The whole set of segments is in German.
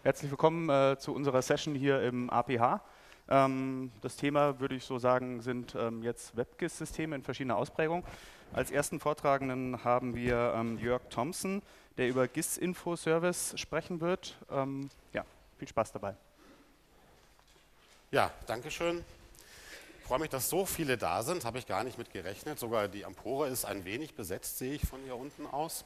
Herzlich willkommen zu unserer Session hier im APH. Das Thema, würde ich so sagen, sind jetzt WebGIS-Systeme in verschiedener Ausprägung. Als ersten Vortragenden haben wir Jörg Thompson, der über GIS-Info-Service sprechen wird. Ja, viel Spaß dabei. Ja, danke schön. Ich freue mich, dass so viele da sind, habe ich gar nicht mit gerechnet. Sogar die Empore ist ein wenig besetzt, sehe ich von hier unten aus.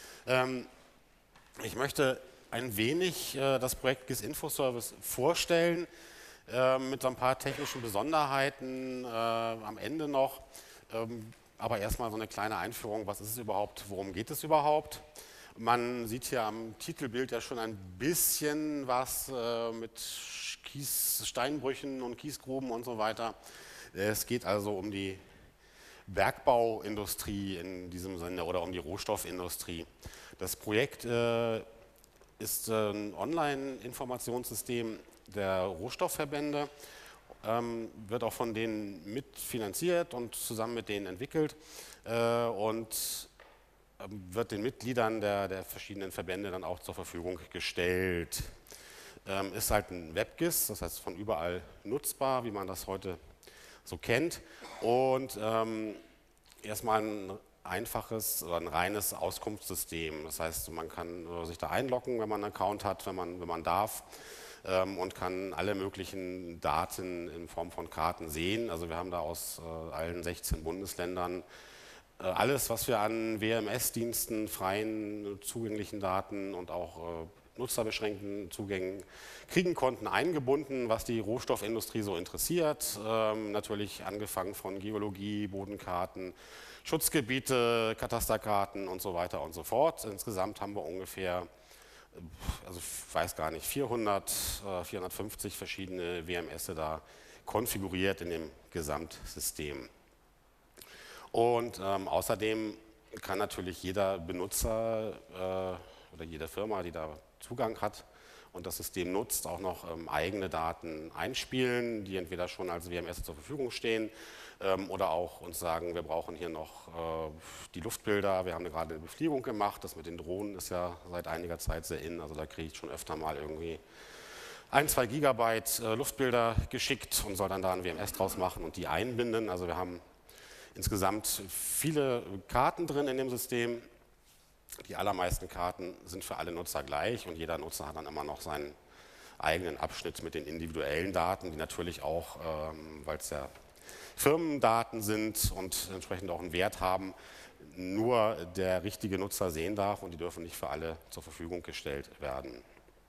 Ich möchte ein wenig das Projekt GIS Info Service vorstellen, mit so ein paar technischen Besonderheiten am Ende noch. Aber erstmal so eine kleine Einführung, was ist es überhaupt, worum geht es überhaupt? Man sieht hier am Titelbild ja schon ein bisschen was mit Steinbrüchen und Kiesgruben und so weiter. Es geht also um die Bergbauindustrie in diesem Sinne oder um die Rohstoffindustrie. Das Projekt ist ein Online-Informationssystem der Rohstoffverbände, wird auch von denen mitfinanziert und zusammen mit denen entwickelt und wird den Mitgliedern der verschiedenen Verbände dann auch zur Verfügung gestellt. Ist halt ein WebGIS, das heißt von überall nutzbar, wie man das heute so kennt. Und erstmal ein einfaches oder ein reines Auskunftssystem. Das heißt, man kann sich da einloggen, wenn man einen Account hat, wenn man darf, und kann alle möglichen Daten in Form von Karten sehen. Also wir haben da aus allen 16 Bundesländern alles, was wir an WMS-Diensten, freien zugänglichen Daten und auch nutzerbeschränkten Zugängen kriegen konnten, eingebunden, was die Rohstoffindustrie so interessiert. Natürlich angefangen von Geologie, Bodenkarten, Schutzgebiete, Katasterkarten und so weiter und so fort. Insgesamt haben wir ungefähr, also ich weiß gar nicht, 450 verschiedene WMS da konfiguriert in dem Gesamtsystem. Und außerdem kann natürlich jeder Benutzer oder jede Firma, die da Zugang hat und das System nutzt, auch noch eigene Daten einspielen, die entweder schon als WMS zur Verfügung stehen oder auch uns sagen, wir brauchen hier noch die Luftbilder. Wir haben gerade eine Befliegung gemacht, das mit den Drohnen ist ja seit einiger Zeit sehr in, also da kriege ich schon öfter mal irgendwie 1-2 Gigabyte Luftbilder geschickt und soll dann da ein WMS draus machen und die einbinden. Also wir haben insgesamt viele Karten drin in dem System. Die allermeisten Karten sind für alle Nutzer gleich und jeder Nutzer hat dann immer noch seinen eigenen Abschnitt mit den individuellen Daten, die natürlich auch, weil es ja Firmendaten sind und entsprechend auch einen Wert haben, nur der richtige Nutzer sehen darf und die dürfen nicht für alle zur Verfügung gestellt werden.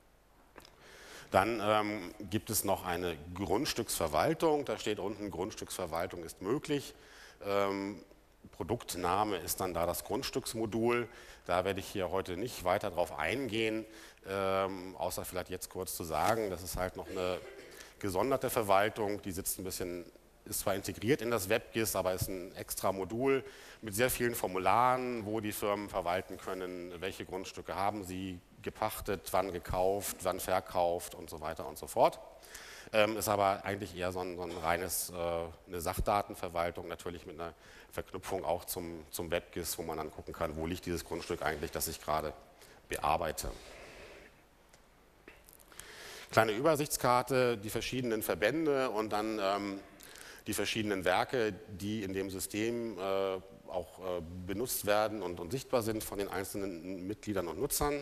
Dann gibt es noch eine Grundstücksverwaltung, da steht unten, Grundstücksverwaltung ist möglich. Produktname ist dann da das Grundstücksmodul. Da werde ich hier heute nicht weiter drauf eingehen, außer vielleicht jetzt kurz zu sagen, das ist halt noch eine gesonderte Verwaltung, die sitzt ein bisschen, ist zwar integriert in das WebGIS, aber ist ein extra Modul mit sehr vielen Formularen, wo die Firmen verwalten können, welche Grundstücke haben sie gepachtet, wann gekauft, wann verkauft und so weiter und so fort. Ist aber eigentlich eher so ein reines, eine Sachdatenverwaltung, natürlich mit einer Verknüpfung auch zum WebGIS, wo man dann gucken kann, wo liegt dieses Grundstück eigentlich, das ich gerade bearbeite. Kleine Übersichtskarte, die verschiedenen Verbände und dann die verschiedenen Werke, die in dem System auch benutzt werden und sichtbar sind von den einzelnen Mitgliedern und Nutzern.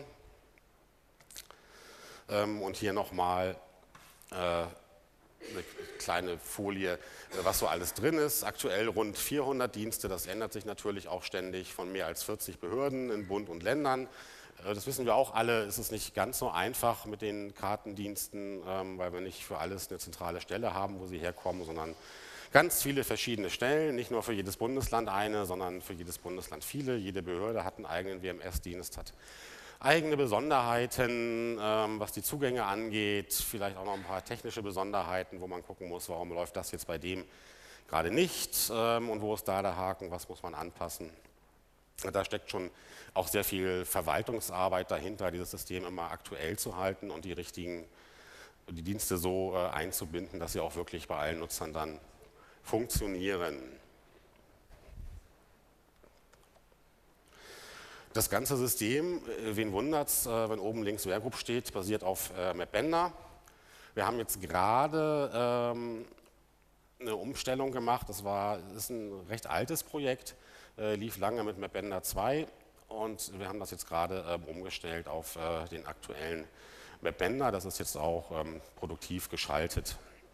Und hier nochmal eine kleine Folie, was so alles drin ist. Aktuell rund 400 Dienste, das ändert sich natürlich auch ständig von mehr als 40 Behörden in Bund und Ländern. Das wissen wir auch alle, es ist nicht ganz so einfach mit den Kartendiensten, weil wir nicht für alles eine zentrale Stelle haben, wo sie herkommen, sondern ganz viele verschiedene Stellen, nicht nur für jedes Bundesland eine, sondern für jedes Bundesland viele. Jede Behörde hat einen eigenen WMS-Dienst, hat eigene Besonderheiten, was die Zugänge angeht, vielleicht auch noch ein paar technische Besonderheiten, wo man gucken muss, warum läuft das jetzt bei dem gerade nicht und wo ist da der Haken, was muss man anpassen. Da steckt schon auch sehr viel Verwaltungsarbeit dahinter, dieses System immer aktuell zu halten und die Dienste so einzubinden, dass sie auch wirklich bei allen Nutzern dann funktionieren. Das ganze System, wen wundert es, wenn oben links Workgroup steht, basiert auf Mapbender. Wir haben jetzt gerade eine Umstellung gemacht. Das ist ein recht altes Projekt, lief lange mit Mapbender 2 und wir haben das jetzt gerade umgestellt auf den aktuellen Mapbender. Das ist jetzt auch produktiv geschaltet,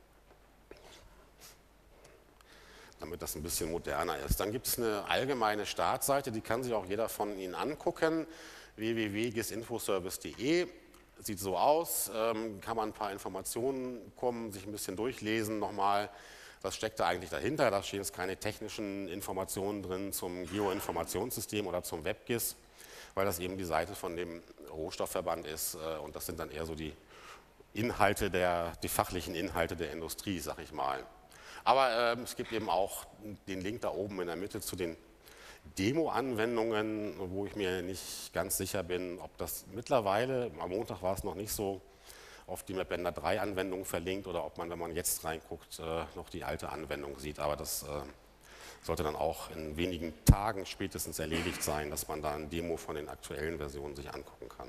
damit das ein bisschen moderner ist. Dann gibt es eine allgemeine Startseite, die kann sich auch jeder von Ihnen angucken, www.gisinfoservice.de. Sieht so aus, kann man ein paar Informationen bekommen, sich ein bisschen durchlesen nochmal. Was steckt da eigentlich dahinter? Da stehen jetzt keine technischen Informationen drin zum Geoinformationssystem oder zum WebGIS, weil das eben die Seite von dem Rohstoffverband ist und das sind dann eher so die fachlichen Inhalte der Industrie, sag ich mal. Aber es gibt eben auch den Link da oben in der Mitte zu den Demo-Anwendungen, wo ich mir nicht ganz sicher bin, ob das mittlerweile, am Montag war es noch nicht so, auf die Mapbender 3 Anwendung verlinkt oder ob man, wenn man jetzt reinguckt, noch die alte Anwendung sieht. Aber das sollte dann auch in wenigen Tagen spätestens erledigt sein, dass man da ein Demo von den aktuellen Versionen sich angucken kann.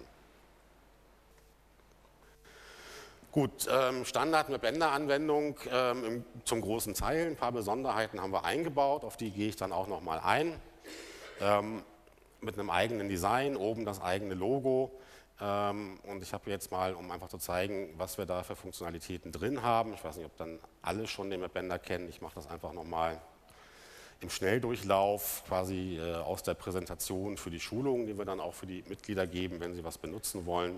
Gut, Standard Mapbender-Anwendung zum großen Teil. Ein paar Besonderheiten haben wir eingebaut, auf die gehe ich dann auch nochmal ein. Mit einem eigenen Design, oben das eigene Logo. Und ich habe jetzt mal, um einfach zu zeigen, was wir da für Funktionalitäten drin haben. Ich weiß nicht, ob dann alle schon den Mapbender kennen. Ich mache das einfach nochmal im Schnelldurchlauf, quasi aus der Präsentation für die Schulung, die wir dann auch für die Mitglieder geben, wenn sie was benutzen wollen.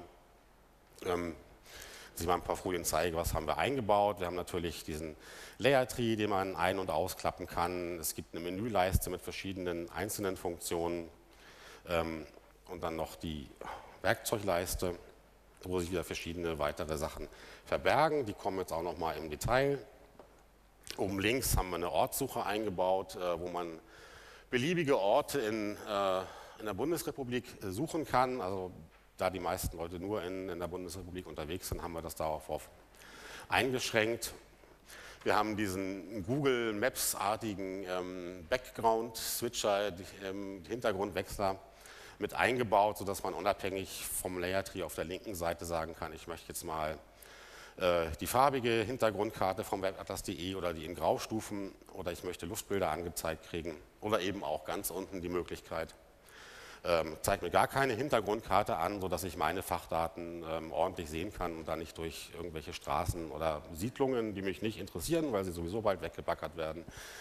Ich mal ein paar Folien zeige, was haben wir eingebaut. Wir haben natürlich diesen Layer Tree, den man ein- und ausklappen kann. Es gibt eine Menüleiste mit verschiedenen einzelnen Funktionen und dann noch die Werkzeugleiste, wo sich wieder verschiedene weitere Sachen verbergen. Die kommen jetzt auch noch mal im Detail. Oben links haben wir eine Ortssuche eingebaut, wo man beliebige Orte in der Bundesrepublik suchen kann. Also da die meisten Leute nur in der Bundesrepublik unterwegs sind, haben wir das darauf eingeschränkt. Wir haben diesen Google Maps-artigen Background-Switcher, Hintergrundwechsler mit eingebaut, sodass man unabhängig vom Layer Tree auf der linken Seite sagen kann, ich möchte jetzt mal die farbige Hintergrundkarte vom webatlas.de oder die in Graustufen oder ich möchte Luftbilder angezeigt kriegen oder eben auch ganz unten die Möglichkeit, zeigt mir gar keine Hintergrundkarte an, sodass ich meine Fachdaten ordentlich sehen kann und dann nicht durch irgendwelche Straßen oder Siedlungen, die mich nicht interessieren, weil sie sowieso bald weggebaggert werden,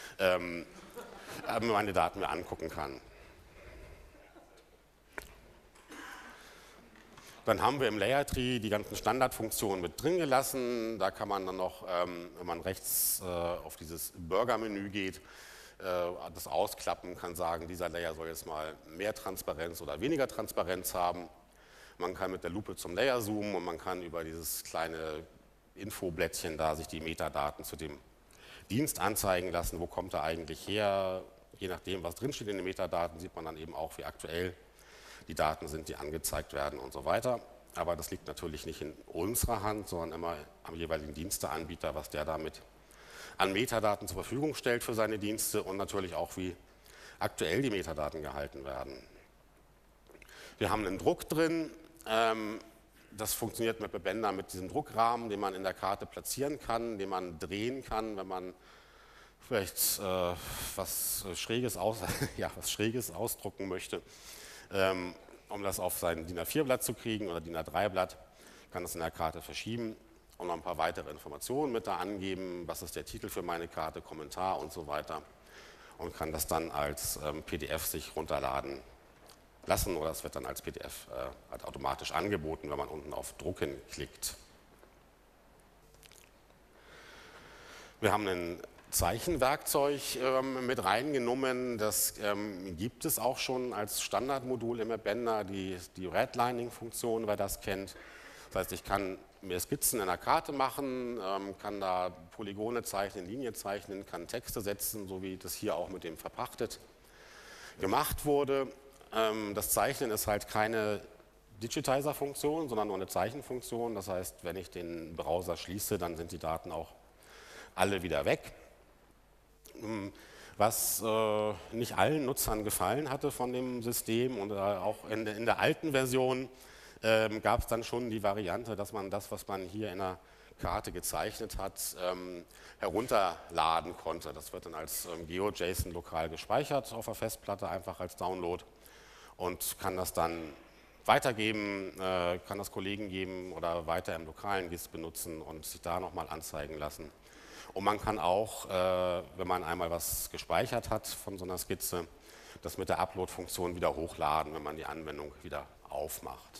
meine Daten mir angucken kann. Dann haben wir im Layer Tree die ganzen Standardfunktionen mit drin gelassen. Da kann man dann noch, wenn man rechts auf dieses Burger-Menü geht, das ausklappen, kann sagen, dieser Layer soll jetzt mal mehr Transparenz oder weniger Transparenz haben. Man kann mit der Lupe zum Layer zoomen und man kann über dieses kleine Infoblättchen da sich die Metadaten zu dem Dienst anzeigen lassen. Wo kommt er eigentlich her? Je nachdem, was drinsteht in den Metadaten, sieht man dann eben auch, wie aktuell die Daten sind, die angezeigt werden und so weiter. Aber das liegt natürlich nicht in unserer Hand, sondern immer am jeweiligen Diensteanbieter, was der damit an Metadaten zur Verfügung stellt für seine Dienste und natürlich auch, wie aktuell die Metadaten gehalten werden. Wir haben einen Druck drin. Das funktioniert mit Mapbender mit diesem Druckrahmen, den man in der Karte platzieren kann, den man drehen kann, wenn man vielleicht was Schräges ausdrucken möchte. Um das auf sein DIN A4-Blatt zu kriegen oder DIN A3-Blatt, kann das in der Karte verschieben und noch ein paar weitere Informationen mit da angeben, was ist der Titel für meine Karte, Kommentar und so weiter und kann das dann als PDF sich runterladen lassen oder es wird dann als PDF halt automatisch angeboten, wenn man unten auf Drucken klickt. Wir haben ein Zeichenwerkzeug mit reingenommen, das gibt es auch schon als Standardmodul im Mapbender, die Redlining-Funktion, wer das kennt. Das heißt, ich kann mir Skizzen in einer Karte machen, kann da Polygone zeichnen, Linien zeichnen, kann Texte setzen, so wie das hier auch mit dem verpachtet gemacht wurde. Das Zeichnen ist halt keine Digitizer-Funktion, sondern nur eine Zeichenfunktion. Das heißt, wenn ich den Browser schließe, dann sind die Daten auch alle wieder weg. was nicht allen Nutzern gefallen hatte von dem System. Und auch in der alten Version gab es dann schon die Variante, dass man das, was man hier in der Karte gezeichnet hat, herunterladen konnte. Das wird dann als GeoJSON lokal gespeichert auf der Festplatte, einfach als Download, und kann das dann weitergeben, kann das Kollegen geben oder weiter im lokalen GIS benutzen und sich da nochmal anzeigen lassen. Und man kann auch, wenn man einmal was gespeichert hat von so einer Skizze, das mit der Upload-Funktion wieder hochladen, wenn man die Anwendung wieder aufmacht.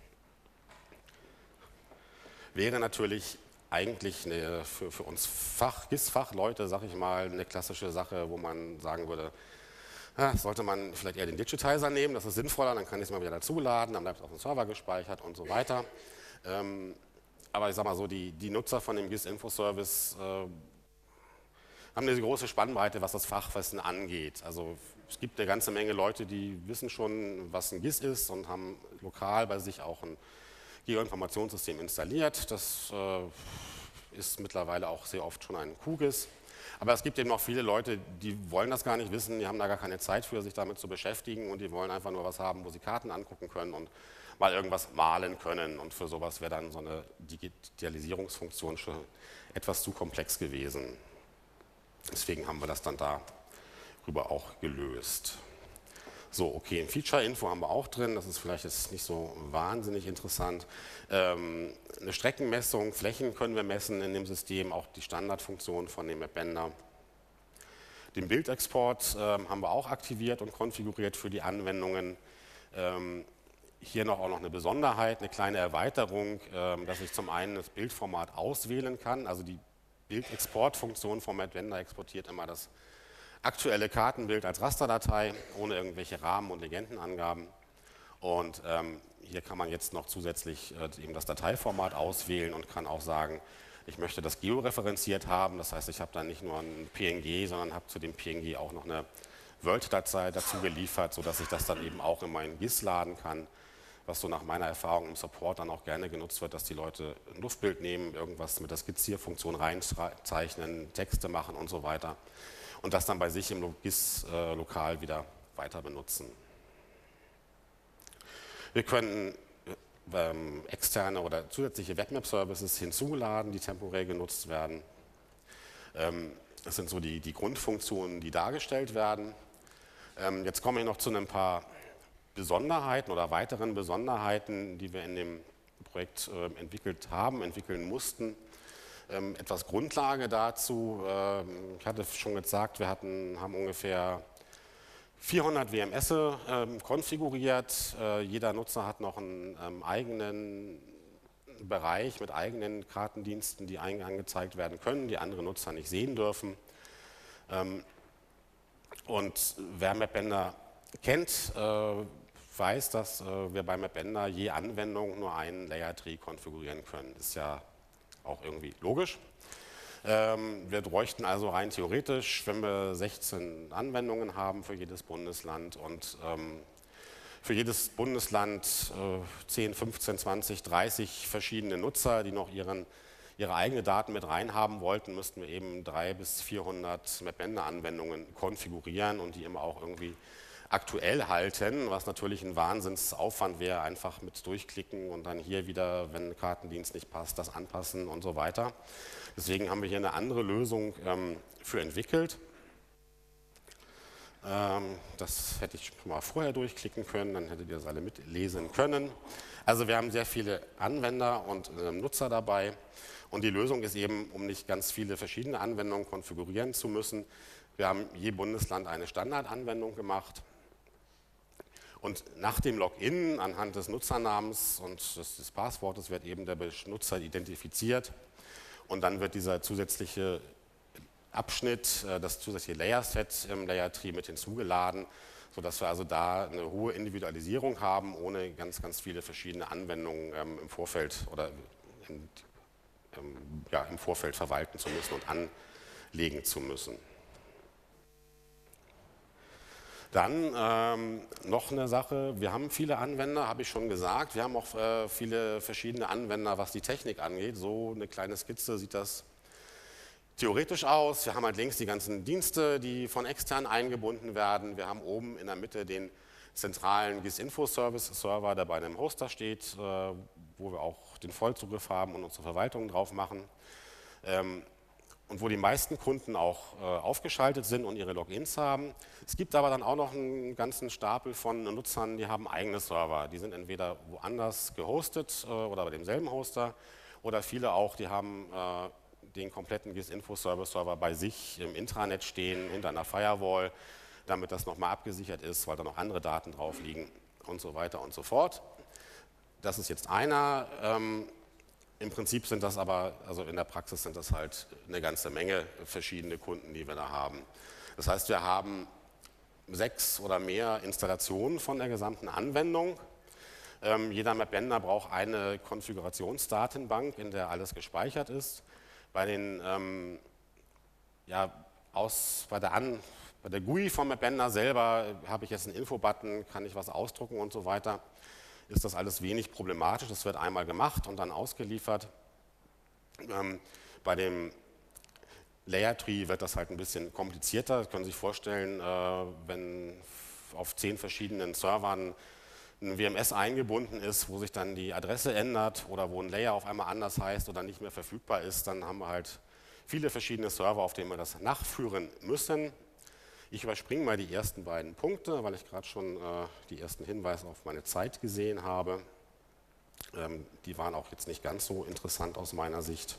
Wäre natürlich eigentlich für uns GIS-Fachleute, sag ich mal, eine klassische Sache, wo man sagen würde, sollte man vielleicht eher den Digitizer nehmen, das ist sinnvoller, dann kann ich es mal wieder dazuladen, dann bleibt es auf dem Server gespeichert und so weiter. Aber ich sag mal so, die Nutzer von dem GIS-Info-Service haben eine große Spannbreite, was das Fachwissen angeht. Also es gibt eine ganze Menge Leute, die wissen schon, was ein GIS ist und haben lokal bei sich auch ein Geoinformationssystem installiert. Das ist mittlerweile auch sehr oft schon ein QGIS. Aber es gibt eben auch viele Leute, die wollen das gar nicht wissen, die haben da gar keine Zeit für, sich damit zu beschäftigen, und die wollen einfach nur was haben, wo sie Karten angucken können und mal irgendwas malen können. Und für sowas wäre dann so eine Digitalisierungsfunktion schon etwas zu komplex gewesen. Deswegen haben wir das dann darüber auch gelöst. So, okay, ein Feature-Info haben wir auch drin, das ist vielleicht jetzt nicht so wahnsinnig interessant. Eine Streckenmessung, Flächen können wir messen in dem System, auch die Standardfunktion von dem Mapbender. Den Bildexport haben wir auch aktiviert und konfiguriert für die Anwendungen. Hier auch noch eine Besonderheit, eine kleine Erweiterung, dass ich zum einen das Bildformat auswählen kann. Also die Bildexportfunktion vom Mapbender exportiert immer das aktuelle Kartenbild als Rasterdatei, ohne irgendwelche Rahmen- und Legendenangaben. Und hier kann man jetzt noch zusätzlich eben das Dateiformat auswählen und kann auch sagen, ich möchte das georeferenziert haben. Das heißt, ich habe dann nicht nur ein PNG, sondern habe zu dem PNG auch noch eine Word-Datei dazu geliefert, sodass ich das dann eben auch in meinen GIS laden kann, was so nach meiner Erfahrung im Support dann auch gerne genutzt wird, dass die Leute ein Luftbild nehmen, irgendwas mit der Skizzierfunktion reinzeichnen, Texte machen und so weiter und das dann bei sich im GIS lokal wieder weiter benutzen. Wir können externe oder zusätzliche Webmap-Services hinzuladen, die temporär genutzt werden. Das sind so die Grundfunktionen, die dargestellt werden. Jetzt komme ich noch zu ein paar Besonderheiten oder weiteren Besonderheiten, die wir in dem Projekt entwickeln mussten. Etwas Grundlage dazu. Ich hatte schon gesagt, wir haben ungefähr 400 WMS konfiguriert. Jeder Nutzer hat noch einen eigenen Bereich mit eigenen Kartendiensten, die angezeigt werden können, die andere Nutzer nicht sehen dürfen. Und wer Mapbender kennt, weiß, dass wir bei Mapbender je Anwendung nur einen Layer-Tree konfigurieren können. Ist ja auch irgendwie logisch. Wir bräuchten also rein theoretisch, wenn wir 16 Anwendungen haben für jedes Bundesland und für jedes Bundesland 10, 15, 20, 30 verschiedene Nutzer, die noch ihre eigenen Daten mit reinhaben wollten, müssten wir eben 300 bis 400 Mapbender-Anwendungen konfigurieren und die immer auch irgendwie aktuell halten, was natürlich ein Wahnsinnsaufwand wäre, einfach mit durchklicken und dann hier wieder, wenn ein Kartendienst nicht passt, das anpassen und so weiter. Deswegen haben wir hier eine andere Lösung für entwickelt. Das hätte ich schon mal vorher durchklicken können, dann hättet ihr das alle mitlesen können. Also wir haben sehr viele Anwender und Nutzer dabei und die Lösung ist eben, um nicht ganz viele verschiedene Anwendungen konfigurieren zu müssen, wir haben je Bundesland eine Standardanwendung gemacht. Und nach dem Login anhand des Nutzernamens und des Passwortes wird eben der Nutzer identifiziert und dann wird dieser zusätzliche Abschnitt, das zusätzliche Layer-Set im Layer-Tree mit hinzugeladen, sodass wir also da eine hohe Individualisierung haben, ohne ganz, ganz viele verschiedene Anwendungen im Vorfeld oder im Vorfeld verwalten zu müssen und anlegen zu müssen. Dann noch eine Sache, wir haben viele Anwender, habe ich schon gesagt, wir haben auch viele verschiedene Anwender, was die Technik angeht. So eine kleine Skizze sieht das theoretisch aus. Wir haben halt links die ganzen Dienste, die von extern eingebunden werden. Wir haben oben in der Mitte den zentralen GIS-Info-Service-Server, der bei einem Hoster steht, wo wir auch den Vollzugriff haben und unsere Verwaltung drauf machen. Und wo die meisten Kunden auch aufgeschaltet sind und ihre Logins haben. Es gibt aber dann auch noch einen ganzen Stapel von Nutzern, die haben eigene Server. Die sind entweder woanders gehostet oder bei demselben Hoster oder viele auch, die haben den kompletten GIS-Info-Service-Server bei sich im Intranet stehen, hinter einer Firewall, damit das nochmal abgesichert ist, weil da noch andere Daten drauf liegen und so weiter und so fort. Das ist jetzt einer. Im Prinzip sind das aber, also in der Praxis sind das halt eine ganze Menge verschiedene Kunden, die wir da haben. Das heißt, wir haben 6 oder mehr Installationen von der gesamten Anwendung. Jeder Mapbender braucht eine Konfigurationsdatenbank, in der alles gespeichert ist. Bei der GUI vom Mapbender selber habe ich jetzt einen Info-Button, kann ich was ausdrucken und so weiter. Ist das alles wenig problematisch. Das wird einmal gemacht und dann ausgeliefert. Bei dem Layer Tree wird das halt ein bisschen komplizierter. Sie können sich vorstellen, wenn auf 10 verschiedenen Servern ein WMS eingebunden ist, wo sich dann die Adresse ändert oder wo ein Layer auf einmal anders heißt oder nicht mehr verfügbar ist, dann haben wir halt viele verschiedene Server, auf denen wir das nachführen müssen. Ich überspringe mal die ersten beiden Punkte, weil ich gerade schon die ersten Hinweise auf meine Zeit gesehen habe. Die waren auch jetzt nicht ganz so interessant aus meiner Sicht.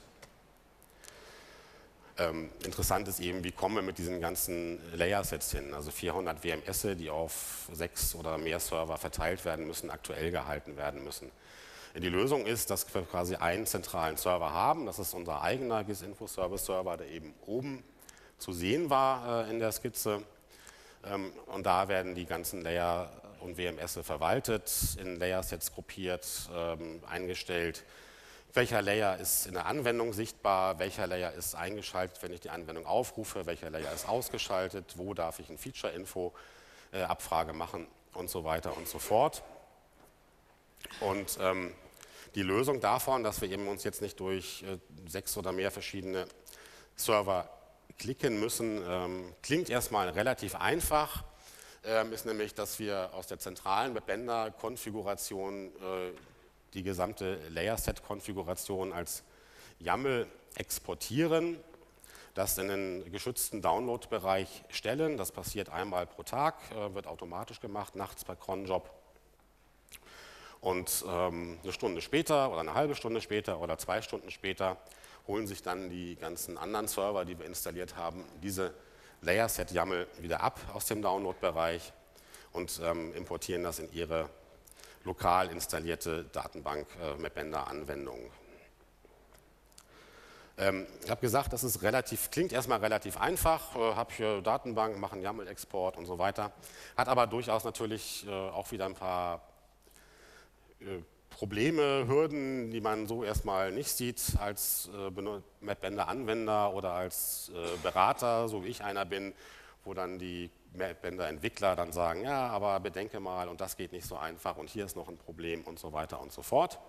Interessant ist eben, wie kommen wir mit diesen ganzen Layer-Sets hin, also 400 WMS, die auf 6 oder mehr Server verteilt werden müssen, aktuell gehalten werden müssen. Die Lösung ist, dass wir quasi einen zentralen Server haben, das ist unser eigener GIS-Info-Service-Server, der eben oben zu sehen war in der Skizze. Und da werden die ganzen Layer und WMS verwaltet, in Layer-Sets gruppiert, eingestellt. Welcher Layer ist in der Anwendung sichtbar, welcher Layer ist eingeschaltet, wenn ich die Anwendung aufrufe, welcher Layer ist ausgeschaltet, wo darf ich ein Feature-Info-Abfrage machen und so weiter und so fort. Und die Lösung davon, dass wir eben uns jetzt nicht durch 6 oder mehr verschiedene Server klicken müssen, klingt erstmal relativ einfach, ist nämlich, dass wir aus der zentralen Mapbender-Konfiguration die gesamte Layer-Set-Konfiguration als YAML exportieren, das in den geschützten Download-Bereich stellen. Das passiert einmal pro Tag, wird automatisch gemacht, nachts per Cronjob. Und eine Stunde später oder eine halbe Stunde später oder 2 Stunden später holen sich dann die ganzen anderen Server, die wir installiert haben, diese Layer-Set-YAML wieder ab aus dem Download-Bereich und importieren das in ihre lokal installierte Datenbank Mapbender-Anwendung. Ich habe gesagt, das ist klingt erstmal relativ einfach, habe hier Datenbank, mache einen YAML-Export und so weiter, hat aber durchaus natürlich auch wieder ein paar Probleme, Hürden, die man so erstmal nicht sieht als Mapbender-Anwender oder als Berater, so wie ich einer bin, wo dann die Mapbender-Entwickler dann sagen, ja, aber bedenke mal und das geht nicht so einfach und hier ist noch ein Problem und so weiter und so fort.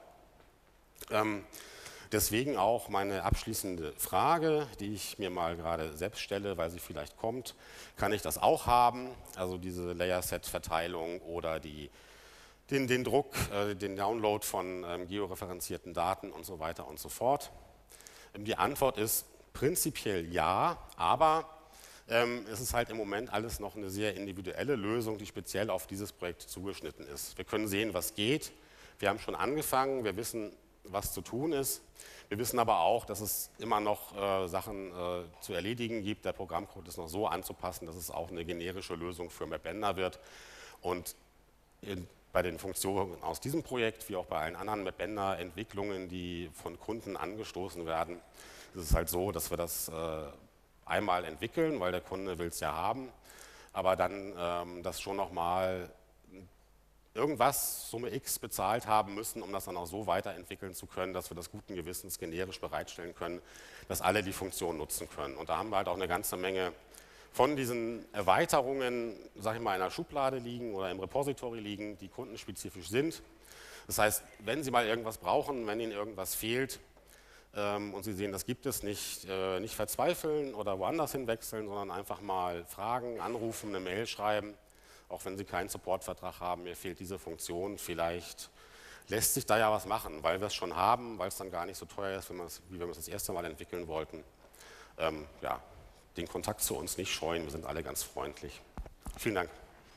Deswegen auch meine abschließende Frage, die ich mir mal gerade selbst stelle, weil sie vielleicht kommt. Kann ich das auch haben, also diese Layer-Set-Verteilung oder den Druck, den Download von georeferenzierten Daten und so weiter und so fort? Die Antwort ist prinzipiell ja, aber es ist halt im Moment alles noch eine sehr individuelle Lösung, die speziell auf dieses Projekt zugeschnitten ist. Wir können sehen, was geht. Wir haben schon angefangen, wir wissen, was zu tun ist. Wir wissen aber auch, dass es immer noch Sachen zu erledigen gibt. Der Programmcode ist noch so anzupassen, dass es auch eine generische Lösung für Mapbender wird. Und bei den Funktionen aus diesem Projekt, wie auch bei allen anderen Mapbender-Entwicklungen, die von Kunden angestoßen werden, ist es halt so, dass wir das einmal entwickeln, weil der Kunde will es ja haben, aber dann das schon nochmal irgendwas, Summe X, bezahlt haben müssen, um das dann auch so weiterentwickeln zu können, dass wir das guten Gewissens generisch bereitstellen können, dass alle die Funktion nutzen können. Und da haben wir halt auch eine ganze Menge von diesen Erweiterungen, sage ich mal, in der Schublade liegen oder im Repository liegen, die kundenspezifisch sind. Das heißt, wenn Sie mal irgendwas brauchen, wenn Ihnen irgendwas fehlt, und Sie sehen, das gibt es nicht, nicht verzweifeln oder woanders hinwechseln, sondern einfach mal fragen, anrufen, eine Mail schreiben, auch wenn Sie keinen Supportvertrag haben, mir fehlt diese Funktion, vielleicht lässt sich da ja was machen, weil wir es schon haben, weil es dann gar nicht so teuer ist, wie wenn wir es das erste Mal entwickeln wollten. Ja, den Kontakt zu uns nicht scheuen, wir sind alle ganz freundlich. Vielen Dank.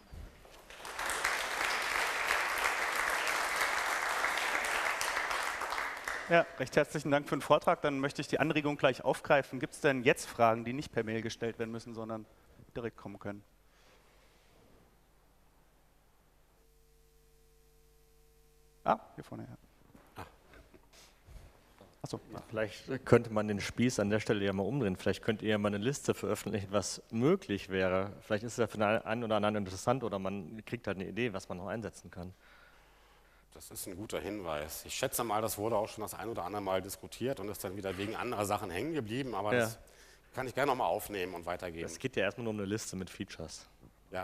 Ja, recht herzlichen Dank für den Vortrag. Dann möchte ich die Anregung gleich aufgreifen. Gibt es denn jetzt Fragen, die nicht per Mail gestellt werden müssen, sondern direkt kommen können? Hier vorne, ja. Achso. Ja. Vielleicht könnte man den Spieß an der Stelle ja mal umdrehen. Vielleicht könnt ihr ja mal eine Liste veröffentlichen, was möglich wäre. Vielleicht ist es ja für den einen oder anderen interessant oder man kriegt halt eine Idee, was man noch einsetzen kann. Das ist ein guter Hinweis. Ich schätze mal, das wurde auch schon das ein oder andere Mal diskutiert und ist dann wieder wegen anderer Sachen hängen geblieben, aber das kann ich gerne nochmal aufnehmen und weitergeben. Es geht ja erstmal nur um eine Liste mit Features. Ja.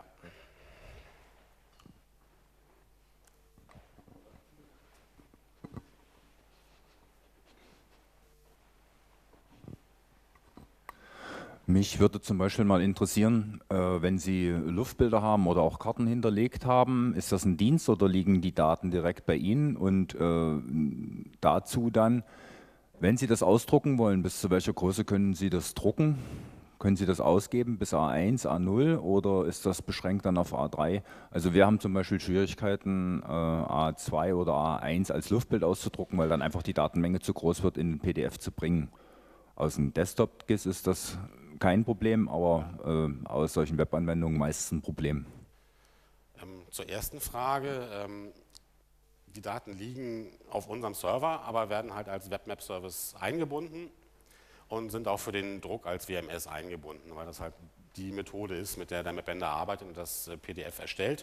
Mich würde zum Beispiel mal interessieren, wenn Sie Luftbilder haben oder auch Karten hinterlegt haben, ist das ein Dienst oder liegen die Daten direkt bei Ihnen? Und dazu dann, wenn Sie das ausdrucken wollen, bis zu welcher Größe können Sie das drucken? Können Sie das ausgeben bis A1, A0 oder ist das beschränkt dann auf A3? Also wir haben zum Beispiel Schwierigkeiten, A2 oder A1 als Luftbild auszudrucken, weil dann einfach die Datenmenge zu groß wird, in den PDF zu bringen. Aus dem Desktop-GIS ist das kein Problem, aber aus solchen Webanwendungen meistens ein Problem. Zur ersten Frage. Die Daten liegen auf unserem Server, aber werden halt als Webmap-Service eingebunden und sind auch für den Druck als WMS eingebunden, weil das halt die Methode ist, mit der der Mapbender arbeitet und das PDF erstellt.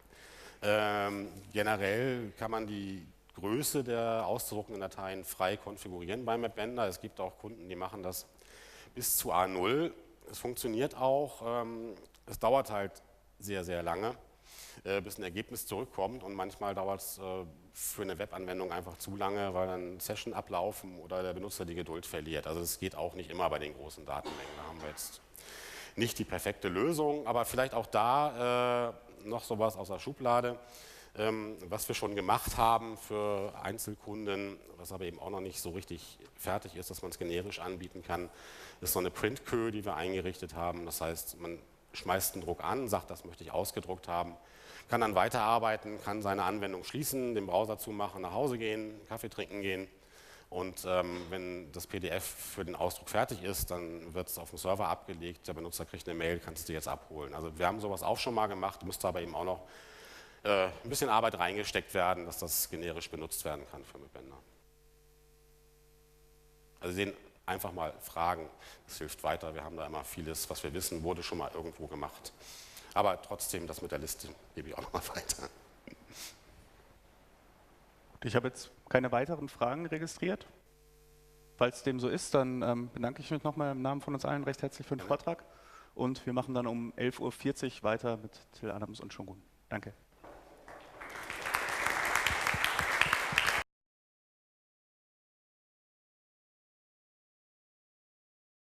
Generell kann man die Größe der auszudruckenden Dateien frei konfigurieren beim Mapbender. Es gibt auch Kunden, die machen das bis zu A0. Es funktioniert auch. Es dauert halt sehr, sehr lange, bis ein Ergebnis zurückkommt und manchmal dauert es für eine Webanwendung einfach zu lange, weil dann Session ablaufen oder der Benutzer die Geduld verliert. Also es geht auch nicht immer bei den großen Datenmengen. Da haben wir jetzt nicht die perfekte Lösung, aber vielleicht auch da noch sowas aus der Schublade. Was wir schon gemacht haben für Einzelkunden, was aber eben auch noch nicht so richtig fertig ist, dass man es generisch anbieten kann, ist so eine Print-Queue, die wir eingerichtet haben. Das heißt, man schmeißt einen Druck an, sagt, das möchte ich ausgedruckt haben, kann dann weiterarbeiten, kann seine Anwendung schließen, den Browser zumachen, nach Hause gehen, Kaffee trinken gehen. Und wenn das PDF für den Ausdruck fertig ist, dann wird es auf dem Server abgelegt, der Benutzer kriegt eine Mail, kannst du dir jetzt abholen. Also wir haben sowas auch schon mal gemacht, müsste aber eben auch noch ein bisschen Arbeit reingesteckt werden, dass das generisch benutzt werden kann für Mapbender. Also Sie sehen, einfach mal fragen, das hilft weiter. Wir haben da immer vieles, was wir wissen, wurde schon mal irgendwo gemacht. Aber trotzdem, das mit der Liste gebe ich auch noch mal weiter. Ich habe jetzt keine weiteren Fragen registriert. Falls dem so ist, dann bedanke ich mich nochmal im Namen von uns allen recht herzlich für den Vortrag. Und wir machen dann um 11:40 Uhr weiter mit Till Adams und Shogun. Danke.